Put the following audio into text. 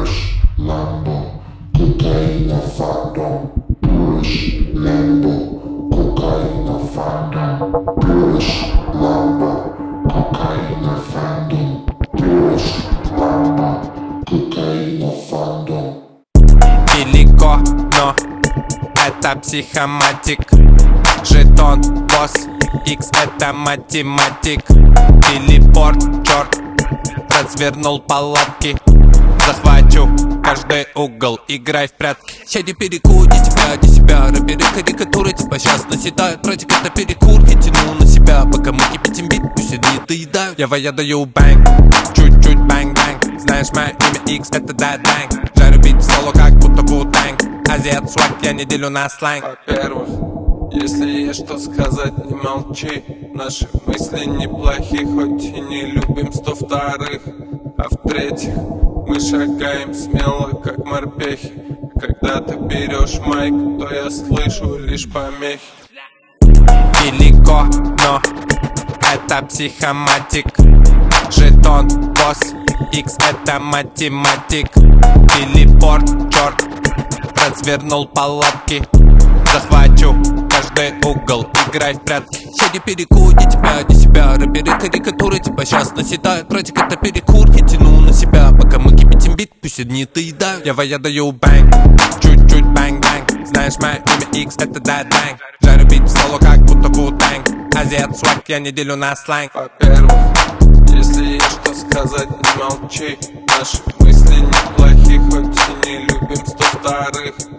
Porsche, Lambo, cocaína, fandom. Porsche, Lambo, cocaína, fandom. Porsche, Lambo, cocaína, fandom. Porsche, Lambo, cocaína, fandom. Велико, но это психоматик. Жетон, босс, X это математик. Телепорт, черт, развернул палатки. Захвачу каждый угол, играй в прятки. Щади перекур, не тебя, не себя. Рэперы карикатуры типа щас наседают. Братик, это перекур, я тяну на себя. Пока мы кипятим бит, пусть они доедают. Я даю бэнг, чуть-чуть бэнг-бэнг. Знаешь мое имя X, это да-дэнг. Жарю бит в соло, как будто Ву-Тэнг. Азиат свак, я не делю на сленг. Во-первых, если есть что сказать, не молчи. Наши мысли неплохи, хоть и не любим 102-х. А в-третьих, мы шагаем смело, как морпехи. Когда ты берешь майк, то я слышу лишь помехи. Велико, но это психоматик. Жетон, босс, X это математик. Телепорт, черт, развернул палатки. Захвачу каждый угол, играй в прятки. Щади перекур, не тебя, не себя. Рэперы карикатуры типа щас наседают. Братик, это перекур, я тяну на себя. Пока мы кипятим бит, пусть одни доедают. Я даю бэнг, чуть-чуть бэнг-бэнг. Знаешь мое имя X, это да-дэнг. Жарю бит в соло, как будто Ву-Тэнг. Азиат свак, я не делю на сленг. Во-первых, если есть что сказать, не молчи. Наши мысли неплохи, хоть и не любим 102-х.